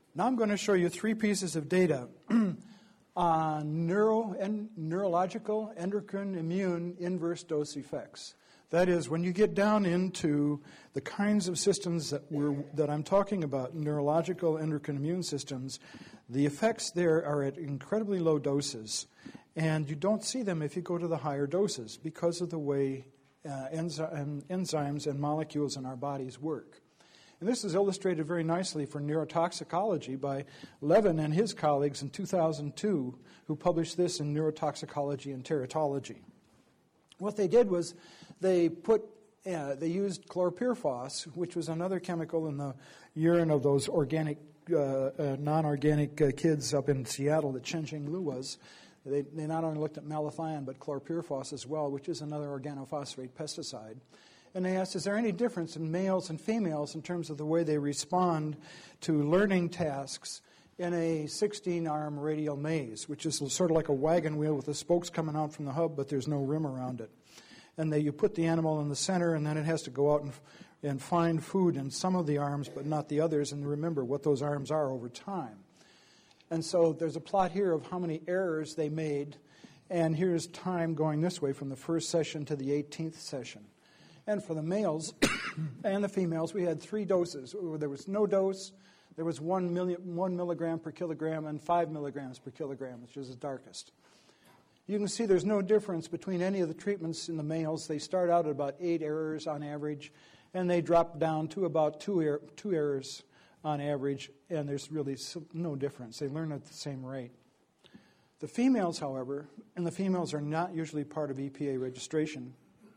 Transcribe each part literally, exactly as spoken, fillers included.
Now I'm going to show you three pieces of data on neuro and neurological, endocrine, immune, inverse dose effects. That is, when you get down into the kinds of systems that we're, that I'm talking about, neurological, endocrine, immune systems, the effects there are at incredibly low doses, and you don't see them if you go to the higher doses because of the way uh, enzy- enzymes and molecules in our bodies work. And this is illustrated very nicely for neurotoxicology by Levin and his colleagues in two thousand two, who published this in Neurotoxicology and Teratology. What they did was they put uh, they used chlorpyrifos, which was another chemical in the urine of those organic, uh, uh, non-organic uh, kids up in Seattle that Chen Xinglu was. They, they not only looked at malathion, but chlorpyrifos as well, which is another organophosphate pesticide. And they asked, is there any difference in males and females in terms of the way they respond to learning tasks in a sixteen-arm radial maze, which is sort of like a wagon wheel with the spokes coming out from the hub, but there's no rim around it. And they, you put the animal in the center, and then it has to go out and, and find food in some of the arms, but not the others, and remember what those arms are over time. And so there's a plot here of how many errors they made, and here's time going this way from the first session to the eighteenth session. And for the males and the females, we had three doses. There was no dose, there was one, million, one milligram per kilogram, and five milligrams per kilogram, which is the darkest. You can see there's no difference between any of the treatments in the males. They start out at about eight errors on average, and they drop down to about two, er- two errors on average, and there's really no difference. They learn at the same rate. The females, however, and the females are not usually part of E P A registration.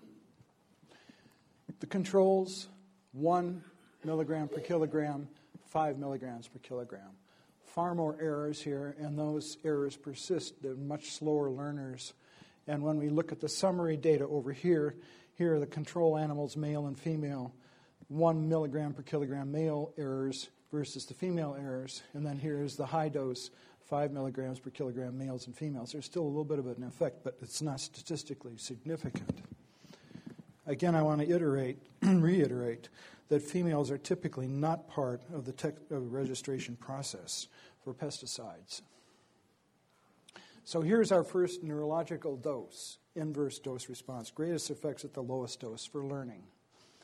The controls, one milligram per kilogram, five milligrams per kilogram. Far more errors here, and those errors persist. They're much slower learners. And when we look at the summary data over here, here are the control animals, male and female, one milligram per kilogram male errors versus the female errors. And then here is the high dose, five milligrams per kilogram males and females. There's still a little bit of an effect, but it's not statistically significant. Again, I want to iterate, reiterate that females are typically not part of the tech, uh, registration process for pesticides. So here's our first neurological dose, inverse dose response, greatest effects at the lowest dose for learning.